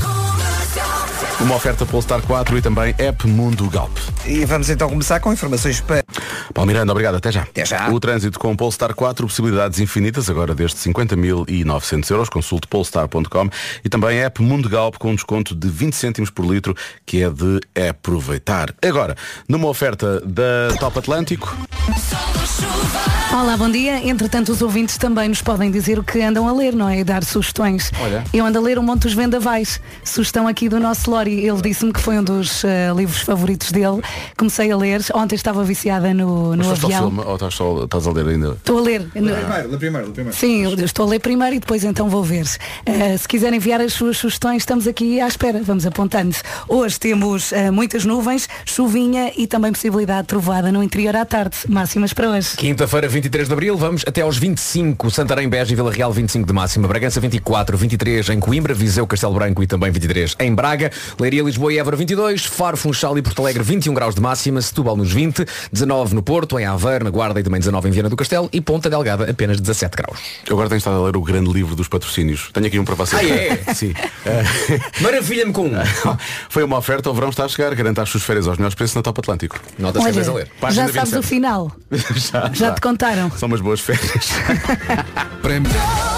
Uma oferta Polestar quatro e também App Mundo Galp. E vamos então começar com informações para... Paulo Miranda, obrigado, até já. Até já. O trânsito com Polestar quatro, possibilidades infinitas, agora desde cinquenta mil e novecentos euros, consulte polestar ponto com e também App Mundo Galp com um desconto de vinte cêntimos por litro, que é de aproveitar. Agora, numa oferta da Top Atlântico... Olá, bom dia. Entretanto, os ouvintes também nos podem dizer o que andam a ler, não é? E dar sugestões. Olha. Eu ando a ler o Monte dos Vendavais. Sugestão aqui do nosso Lori. Ele disse-me que foi um dos uh, livros favoritos dele. Comecei a ler. Ontem estava viciada no, no Mas estás avião. ao filme, ou estás, só, estás a ler ainda? Estou a ler. Lê primeiro, lê primeiro, lê primeiro. Sim, eu estou a ler primeiro e depois então vou ver. Uh, se quiserem enviar as suas sugestões, estamos aqui à espera. Vamos apontando. Hoje temos uh, muitas nuvens, chuvinha e também possibilidade de trovada no interior à tarde. Máximas para hoje. Quinta-feira, vinte e três de abril, vamos até aos vinte e cinco. Santarém, Beja e Vila Real, vinte e cinco de máxima. Bragança, vinte e quatro, vinte e três em Coimbra, Viseu, Castelo Branco e também vinte e três em Braga. Leiria, Lisboa e Évora, vinte e dois. Faro, Funchal e Porto Alegre, vinte e um graus de máxima. Setúbal nos vinte. dezanove no Porto, em Aveiro, na Guarda e também dezanove em Viana do Castelo. E Ponta Delgada, apenas dezassete graus. Eu agora tenho estado a ler o grande livro dos patrocínios. Tenho aqui um para vocês. Ah, é? Sim. Maravilha-me com um. Foi uma oferta, o verão está a chegar. Garanta as suas férias aos melhores preços na Top Atlântico. Notas que a ler. Já sabes o final. já, já, já te contaram. São umas boas férias. Prémio.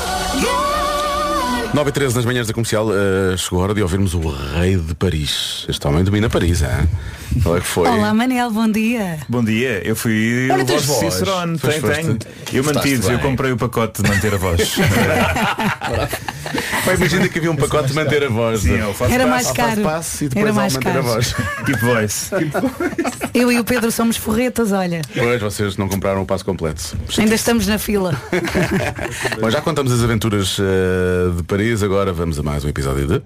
nove e treze nas manhãs da comercial, uh, chegou a hora de ouvirmos o rei de Paris. Este homem domina Paris, hein? Qual é que foi? Olá, Manel, bom dia. Bom dia, eu fui Olha, o voz voz. Cicerone, Pois tem, foste. tem. Eu mantive, eu bem. comprei o pacote de manter a voz. Pá, imagina que havia um pacote de manter a voz. Sim, é o faz Era passo, mais faz caro. passo e depois Era mais ao manter caro. a voz. Keep voice. Eu e o Pedro somos forretas, olha. Pois, vocês não compraram o passo completo. Ainda estamos na fila. Bom, já contamos as aventuras uh, de Paris, agora vamos a mais um episódio de...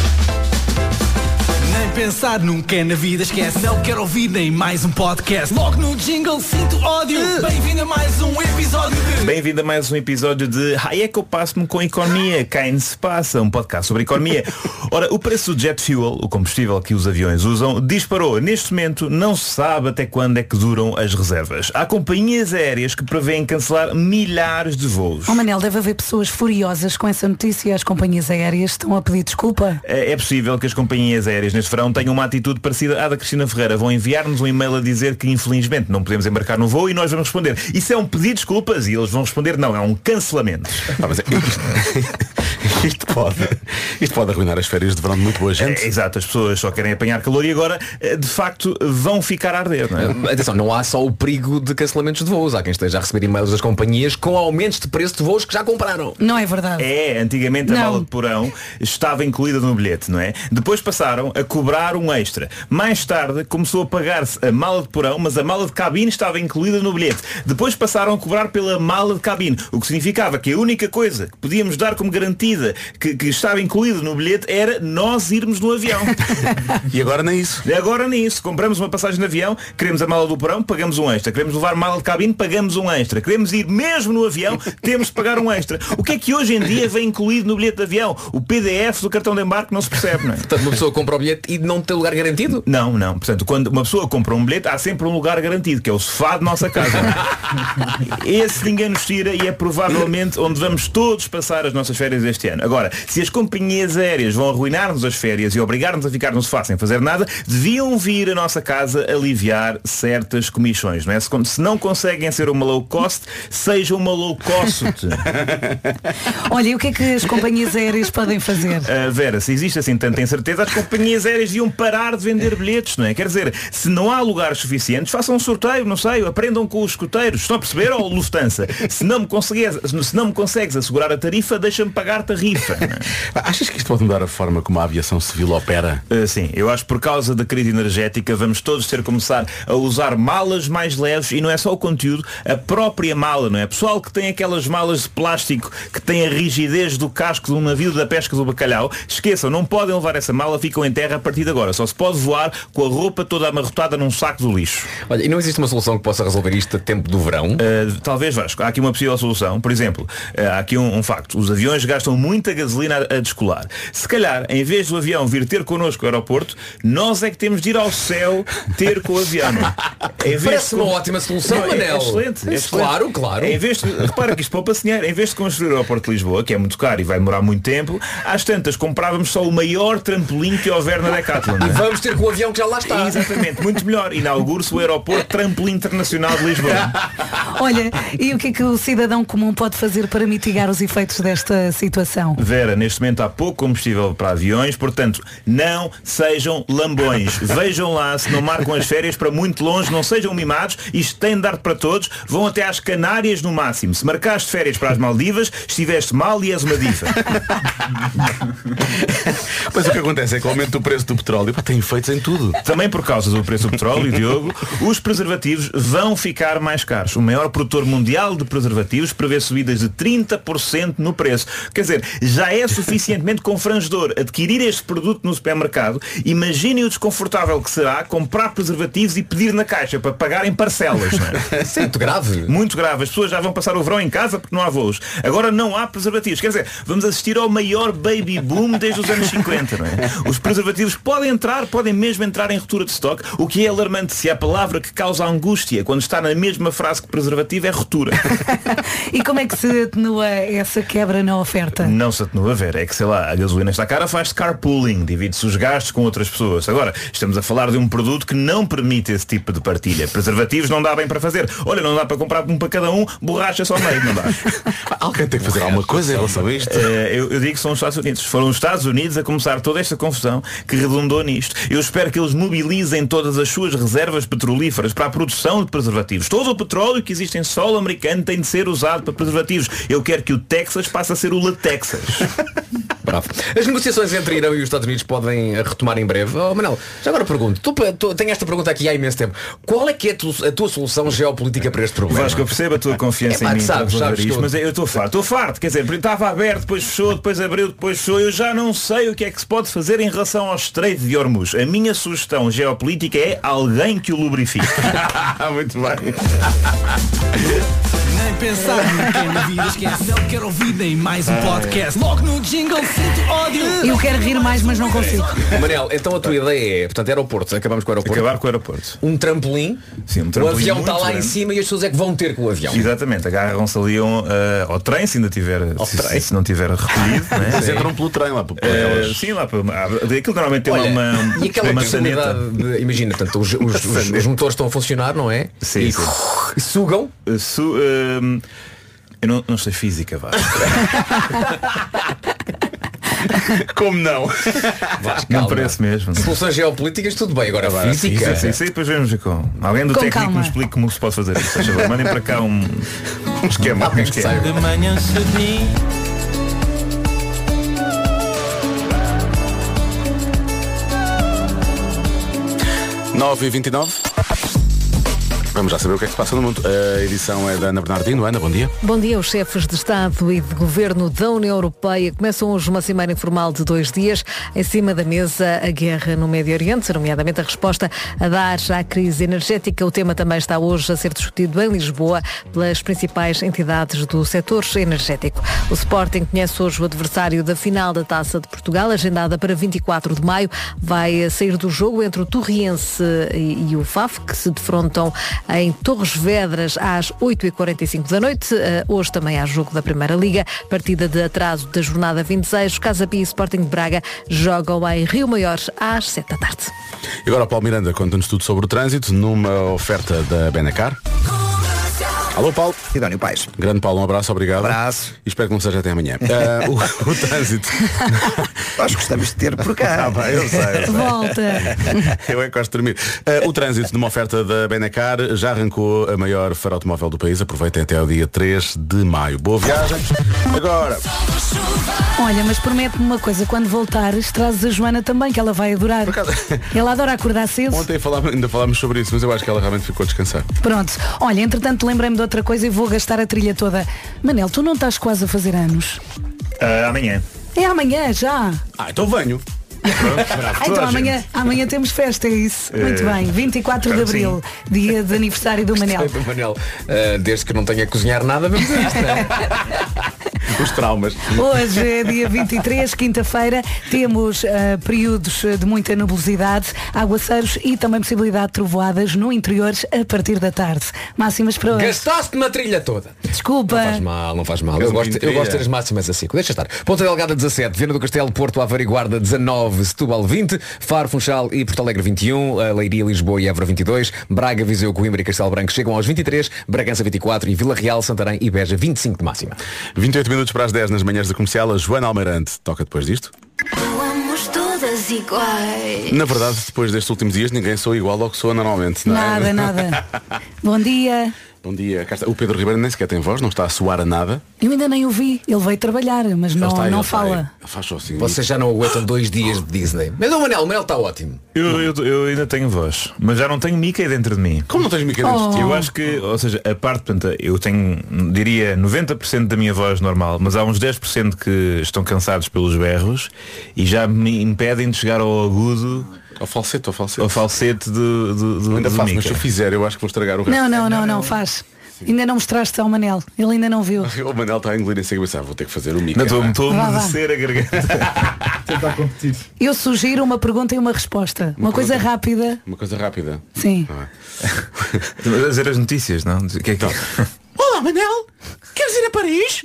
Nem pensar nunca é na vida, esquece. Não quero ouvir nem mais um podcast. Logo no jingle sinto ódio. Bem-vindo a mais um episódio de... Bem-vindo a mais um episódio de Ai é que eu passo-me com economia. Quem se passa? Um podcast sobre economia. Ora, o preço do jet fuel, o combustível que os aviões usam, disparou. Neste momento não se sabe até quando é que duram as reservas. Há companhias aéreas que prevêem cancelar milhares de voos. Oh, Manel, deve haver pessoas furiosas com essa notícia. As companhias aéreas estão a pedir desculpa. É é possível que as companhias aéreas neste verão tenham uma atitude parecida à da Cristina Ferreira. Vão enviar-nos um e-mail a dizer que infelizmente não podemos embarcar no voo e nós vamos responder: isso é um pedido de desculpas? E eles vão responder: não, é um cancelamento. Ah, mas é... isto, pode, isto pode arruinar as férias de verão de muito boa gente. É, exato, as pessoas só querem apanhar calor e agora de facto vão ficar a arder, não é? Atenção, não há só o perigo de cancelamentos de voos. Há quem esteja a receber e-mails das companhias com aumentos de preço de voos que já compraram. Não é verdade. É, antigamente a Não. mala de porão estava incluída no bilhete, não é? Depois passaram a cobrar um extra. Mais tarde começou a pagar-se a mala de porão, mas a mala de cabine estava incluída no bilhete. Depois passaram a cobrar pela mala de cabine, o que significava que a única coisa que podíamos dar como garantida que, que estava incluído no bilhete era nós irmos no avião. E agora nem isso. E agora nem isso. Compramos uma passagem de avião, queremos a mala do porão, pagamos um extra. Queremos levar mala de cabine, pagamos um extra. Queremos ir mesmo no avião, temos de pagar um extra. O que é que hoje em dia vem incluído no bilhete de avião? O P D F do cartão de embarque não se percebe, não é? Portanto, uma pessoa compra o bilhete e não tem lugar garantido? Não, não. Portanto, quando uma pessoa compra um bilhete, há sempre um lugar garantido, que é o sofá de nossa casa. Esse ninguém nos tira e é provavelmente onde vamos todos passar as nossas férias este ano. Agora, se as companhias aéreas vão arruinar-nos as férias e obrigar-nos a ficar no sofá sem fazer nada, deviam vir a nossa casa aliviar certas comissões, não é? Se, se não conseguem ser uma low cost, seja uma low cost. Olha, e o que é que as companhias aéreas podem fazer? Uh, Vera, se existe assim tanta incerteza, as companhias aéreas deviam parar de vender bilhetes, não é? Quer dizer, se não há lugares suficientes, façam um sorteio, não sei, aprendam com os escuteiros. Estão a perceber? Ou Lufthansa? Se não me consegues, se não me consegues assegurar a tarifa, deixa-me pagar tarifa. Achas que isto pode mudar a forma como a aviação civil opera? Uh, sim, eu acho que por causa da crise energética vamos todos ter que começar a usar malas mais leves e não é só o conteúdo, a própria mala, não é? Pessoal que tem aquelas malas de plástico que têm a rigidez do casco de um navio da pesca do bacalhau, esqueçam, não podem levar essa mala, ficam em terra a partir de agora. Só se pode voar com a roupa toda amarrotada num saco do lixo. Olha, e não existe uma solução que possa resolver isto a tempo do verão? Uh, talvez, Vasco. Há aqui uma possível solução. Por exemplo, uh, há aqui um, um facto. Os aviões gastam muita gasolina a, a descolar. Se calhar, em vez do avião vir ter connosco ao aeroporto, nós é que temos de ir ao céu ter com o avião. Parece uma ótima solução, não, Manel. É excelente, é excelente. Claro, claro. Em vez de, repara que isto poupa dinheiro. Em vez de construir o aeroporto de Lisboa, que é muito caro e vai demorar muito tempo, às tantas comprávamos só o maior trampolim que houver na Decathlon. E vamos ter com o avião que já lá está. Exatamente, muito melhor. Inaugure-se o aeroporto Trampolim Internacional de Lisboa. Olha, e o que é que o cidadão comum pode fazer para mitigar os efeitos desta situação? Vera, neste momento há pouco combustível para aviões, portanto, não sejam lambões. Vejam lá se não marcam as férias para muito longe, não sejam mimados, isto tem de dar para todos, vão até às Canárias no máximo. Se marcaste férias para as Maldivas, estiveste mal e és uma diva. Mas o que acontece é que o aumento do preço do petróleo pá, tem efeitos em tudo. Também por causa do preço do petróleo, Diogo, os preservativos vão ficar mais caros. O maior produtor mundial de preservativos prevê subidas de trinta por cento no preço. Quer dizer, já é suficientemente confrangedor adquirir este produto no supermercado. Imaginem o desconfortável que será comprar preservativos e pedir na caixa para pagar em parcelas. Não é? Isso é muito grave. Muito grave. As pessoas já vão passar o verão em casa porque não há voos. Agora não há preservativos. Quer dizer, vamos assistir ao maior baby boom desde os anos cinquenta. Não é? Os preservativos podem entrar, podem mesmo entrar em ruptura de estoque, o que é alarmante se a palavra que causa angústia quando está na mesma frase que preservativo é ruptura. E como é que se atenua essa quebra na oferta? Não se atenua, Vera. É que, sei lá, a gasolina está cara, faz carpooling, divide-se os gastos com outras pessoas. Agora, estamos a falar de um produto que não permite esse tipo de partilha. Preservativos não dá bem para fazer. Olha, não dá para comprar um para cada um, borracha só meio, não dá. Alguém tem que fazer alguma coisa em relação a isto. Uh, eu, eu digo que são os Estados Unidos. Foram os Estados Unidos a começar toda esta confusão que redundou nisto. Eu espero que eles mobilizem todas as suas reservas petrolíferas para a produção de preservativos. Todo o petróleo que existe em solo americano tem de ser usado para preservativos. Eu quero que o Texas passe a ser o Latexas. Bravo. As negociações entre Irão e os Estados Unidos podem retomar em breve. Oh, Manel, já agora pergunto, tu, tu, tenho esta pergunta aqui há imenso tempo. Qual é que é a tua, a tua solução geopolítica para este problema? Vasco, eu percebo a tua confiança é, em mim, sabes, sabes isto, mas eu estou farto. Estou farto, quer dizer, estava aberto, depois fechou, depois abriu, depois fechou. Eu já não sei o que é que se pode fazer em relação ao Estreito de Hormuz. A minha sugestão geopolítica é alguém que o lubrifique. Muito bem. Nem pensar no pequeno vida, esquece, não quero ouvir nem mais um podcast. Logo no jingle, sinto ódio. Eu quero rir mais, mas não consigo. Manel, então a tua ideia é, portanto, aeroporto, acabamos com o aeroporto. Acabar com o aeroporto. Um trampolim, Sim, um trampolim o avião está lá grande. em cima e as pessoas é que vão ter com o avião. Exatamente, agarram-se ali um, uh, ao trem, se ainda tiver, se, trem. se não tiver recolhido. Né? Eles entram pelo trem lá. Por, por uh, sim, lá para, aquilo normalmente tem Olha, uma, uma e aquela uma possibilidade de, imagina, portanto, os, os, os, os motores estão a funcionar, não é? Sim, e, sim. e sugam. Uh, su, uh, eu não, não sei física, vá. Como não? Vasco, Não calma. parece mesmo. Soluções geopolíticas, tudo bem. Agora, Agora, física. Sim, sim, depois vemos com alguém do Com técnico calma. me explique como se pode fazer isso. Favor, mandem para cá um, um esquema. Um esquema. De manhã cedinho. nove e vinte e nove. Vamos já saber o que é que se passa no mundo. A edição é da Ana Bernardino. Ana, bom dia. Bom dia. Os chefes de Estado e de Governo da União Europeia começam hoje uma cimeira informal de dois dias. Em cima da mesa, a guerra no Médio Oriente, nomeadamente a resposta a dar à crise energética. O tema também está hoje a ser discutido em Lisboa pelas principais entidades do setor energético. O Sporting conhece hoje o adversário da final da Taça de Portugal, agendada para vinte e quatro de maio. Vai sair do jogo entre o Torriense e, e o F A F, que se defrontam em Torres Vedras às oito e quarenta e cinco da noite. Uh, hoje também há jogo da Primeira Liga, partida de atraso da jornada vinte e seis. Casa Pia e Sporting de Braga jogam em Rio Maior às sete da tarde. E agora o Paulo Miranda conta-nos tudo sobre o trânsito numa oferta da Benacar. Alô, Paulo. Idóneo Pais. Grande Paulo, um abraço, obrigado. Abraço. E espero que não seja até amanhã. Uh, o, o trânsito. Nós gostamos de ter por cá. Ah, bem, eu sei, eu sei. Volta. Eu é que gosto de dormir. Uh, o trânsito numa oferta da Benacar já arrancou a maior feira automóvel do país. Aproveitem até ao dia três de maio. Boa viagem. Agora. Olha, mas promete-me uma coisa, quando voltares, trazes a Joana também, que ela vai adorar. Ela adora acordar cedo. Ontem falava, ainda falámos sobre isso, mas eu acho que ela realmente ficou a descansar. Pronto. Olha, entretanto lembrei-me de outra coisa e vou gastar a trilha toda. Manel, tu não estás quase a fazer anos? Uh, amanhã. É amanhã já. Ah, então venho. Ah, então amanhã, amanhã temos festa, é isso. É. Muito bem, vinte e quatro de abril, dia de aniversário do Manel. Do Manel. Uh, desde que não tenha a cozinhar nada, vamos a isto, não é? Os traumas. Hoje é dia vinte e três, quinta-feira, temos uh, períodos de muita nebulosidade, aguaceiros e também possibilidade de trovoadas no interior a partir da tarde. Máximas para hoje. Gastaste-me a trilha toda. Desculpa. Não faz mal, não faz mal. Eu gosto, eu gosto de ter as máximas assim. Deixa estar. Ponta Delgada dezassete, Viana do Castelo, Porto, Aveiro e Guarda dezanove, Setúbal vinte, Faro, Funchal e Porto Alegre vinte e um, Leiria, Lisboa e Évora vinte e dois, Braga, Viseu, Coimbra e Castelo Branco chegam aos vinte e três, Bragança vinte e quatro e Vila Real, Santarém e Beja vinte e cinco de máxima. vinte e oito minutos para as dez nas manhãs da Comercial. A Joana Almeirante toca depois disto. Somos todas iguais. Na verdade, depois destes últimos dias, ninguém soa igual ao que soa normalmente, não Nada, é? nada. Bom dia. Bom dia. Cá está. O Pedro Ribeiro nem sequer tem voz, não está a soar a nada. Eu ainda nem o vi. Ele veio trabalhar, mas não, Está aí, não ele está fala. aí. Ele faz só assim. Vocês já não aguentam dois dias de Disney. Mas o Manel, o Manel está ótimo. Eu, eu, eu ainda tenho voz, mas já não tenho Mickey dentro de mim. Como não tens Mickey dentro de ti? Eu acho que, ou seja, a parte, portanto, eu tenho, diria, noventa por cento da minha voz normal, mas há uns dez por cento que estão cansados pelos berros e já me impedem de chegar ao agudo. Ao falsete, ao falsete. Ao falsete do, do, do, Eu ainda do faço, Mickey. mas se eu fizer, eu acho que vou estragar o resto. Não, não, não, não, faz. Ainda não mostraste ao Manel. Ele ainda não viu. O Manel está a engolir em cabeça. Vou ter que fazer o Mickey. Não, estou- estou a Vá, vá. umedecer a garganta. Tentar competir. Eu sugiro uma pergunta e uma resposta. Uma, coisa pergunta. rápida. Uma coisa rápida. Sim. A dizer as notícias, não? O que é que é? Olá, Manel! Queres ir a Paris?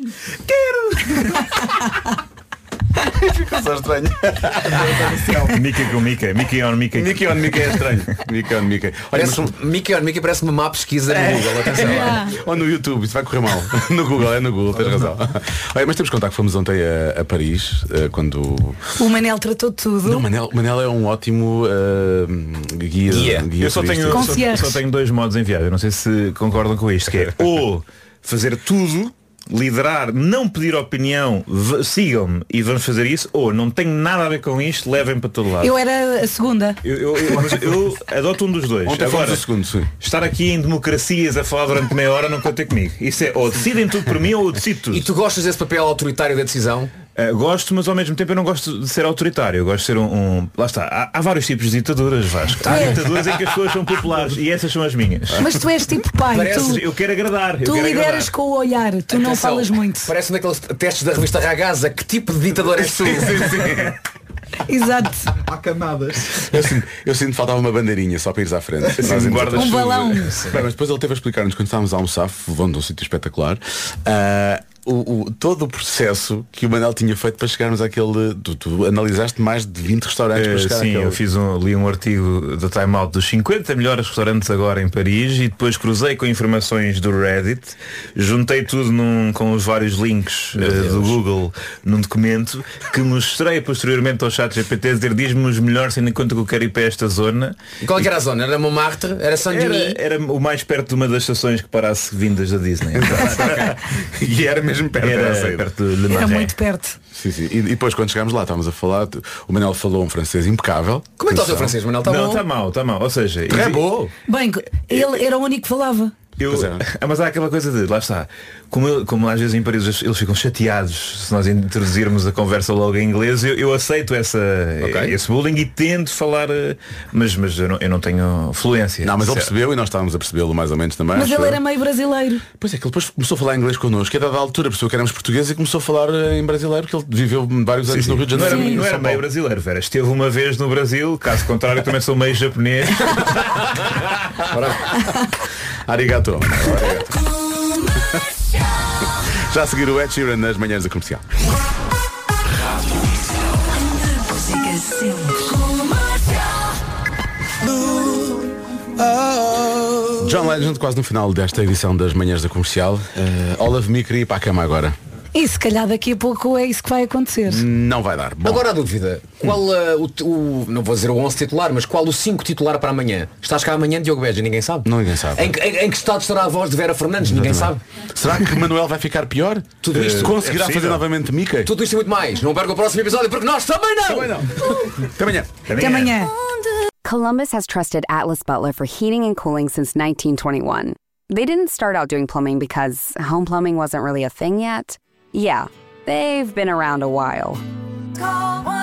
Quero! Ficou só estranho. Mickey com Mickey. Mickey on Mickey. Mickey on Mickey é estranho. Mickey on Mickey. Olha, Parece, mas... Mickey on Mickey parece uma má pesquisa no Google. Atenção. Ou no YouTube, isso vai correr mal. No Google, é no Google, tens razão. Olha, mas temos que contar que fomos ontem a, a Paris, uh, quando. O Manel tratou de tudo. Não, Manel, Manel é um ótimo uh, guia. Guia. guia Eu só tenho, Concierge. só, só tenho dois modos em viagem. Não sei se concordam com isto, que é ou fazer tudo, liderar, não pedir opinião, v- sigam-me e vamos fazer isso, ou não tenho nada a ver com isto, levem para todo lado. Eu era a segunda. Eu, eu, eu, mas eu adoto um dos dois. Ontem Agora, fomos o segundo, sim. estar aqui em democracias a falar durante meia hora não contem comigo. Isso é ou decidem tudo por mim ou eu decido tudo. E tu gostas desse papel autoritário da decisão? Uh, gosto, mas ao mesmo tempo eu não gosto de ser autoritário. Eu gosto de ser um... um- lá está, há, há vários tipos de ditaduras, Vasco. Há É. ditaduras em que as pessoas são populares e essas são as minhas. Mas tu és tipo pai. Parece- Tu, eu quero agradar. eu tu quero lideras agradar. com o olhar. Tu não Atenção, falas muito. Parece naqueles testes da revista Ragazza. Que tipo de ditador és tu? Exato. Há camadas. Eu sinto, eu sinto que faltava uma bandeirinha só para ires à frente. Assim, Nós íamos guarda-chuva. atrás. Um balão. Bem, mas depois ele teve a explicar-nos quando estávamos a almoçar, levando a um sítio espetacular, ah, o, o- todo o processo que o Manel tinha feito para chegarmos àquele. Tu, tu analisaste mais de vinte restaurantes para Eh, chegar sim, àquele. eu fiz um, li um artigo da Time Out dos cinquenta melhores restaurantes agora em Paris e depois cruzei com informações do Reddit, juntei tudo num, com os vários links eh, do Google num documento que mostrei posteriormente ao chat G P T dizer diz-me os melhores tendo em conta que eu quero ir para esta zona. E qual é que era a zona? Era Montmartre? Era Saint-Denis? Era, era o mais perto de uma das estações que parasse vindas da Disney. E era mesmo perto da Era saída. perto de Le Era Marais. muito perto. Sim, sim. E, e depois quando chegámos lá estávamos a falar, o Manel falou um francês impecável. Como é que está o teu Atenção. francês, Manel? Está Não, bom? está mal, está mal. Ou seja, É bom. Bem, ele era o único que falava. Eu, Pois é. Ah, mas há aquela coisa de, lá está, como, eu- como às vezes em Paris eles- eles ficam chateados se nós introduzirmos a conversa logo em inglês, eu, eu aceito essa, Ok. esse bullying e tento falar, eh, mas, mas eu, não, eu não tenho fluência. Não, mas ele Certo. percebeu e nós estávamos a percebê-lo mais ou menos também. Mas acho ele eu. era meio brasileiro. Pois é, que ele depois começou a falar inglês connosco, e a dada altura percebeu que éramos portugueses e começou a falar eh, em brasileiro, porque ele viveu vários anos Sim, no sim. Rio de Não Janeiro. era, e não São era meio Paulo. brasileiro, Vera. Esteve uma vez no Brasil, caso contrário também sou meio japonês. Arigato. Arigato. Já a seguir o Ed Sheeran nas manhãs da Comercial. John Legend, quase no final desta edição das manhãs da Comercial. Uh, Olaf me queria ir para a cama agora. E se calhar daqui a pouco é isso que vai acontecer. Não vai dar. Bom, Agora a dúvida. Qual uh, o, o- não vou dizer o onze titular, mas qual o cinco titular para amanhã? Estás cá amanhã, Diogo Beja? Ninguém sabe? Não, ninguém sabe. Em, que- em- em que estado estará a voz de Vera Fernandes? Ninguém sabe. será que Manuel vai ficar pior? Tudo isto Conseguirá é possível. fazer novamente Mickey? Tudo isto e muito mais. Não perca o próximo episódio porque nós também não! Também não. Até amanhã. Até amanhã. Columbus has trusted Atlas Butler for heating and cooling since nineteen twenty-one. They didn't start out doing plumbing because home plumbing wasn't really a thing yet. Yeah, they've been around a while. Call one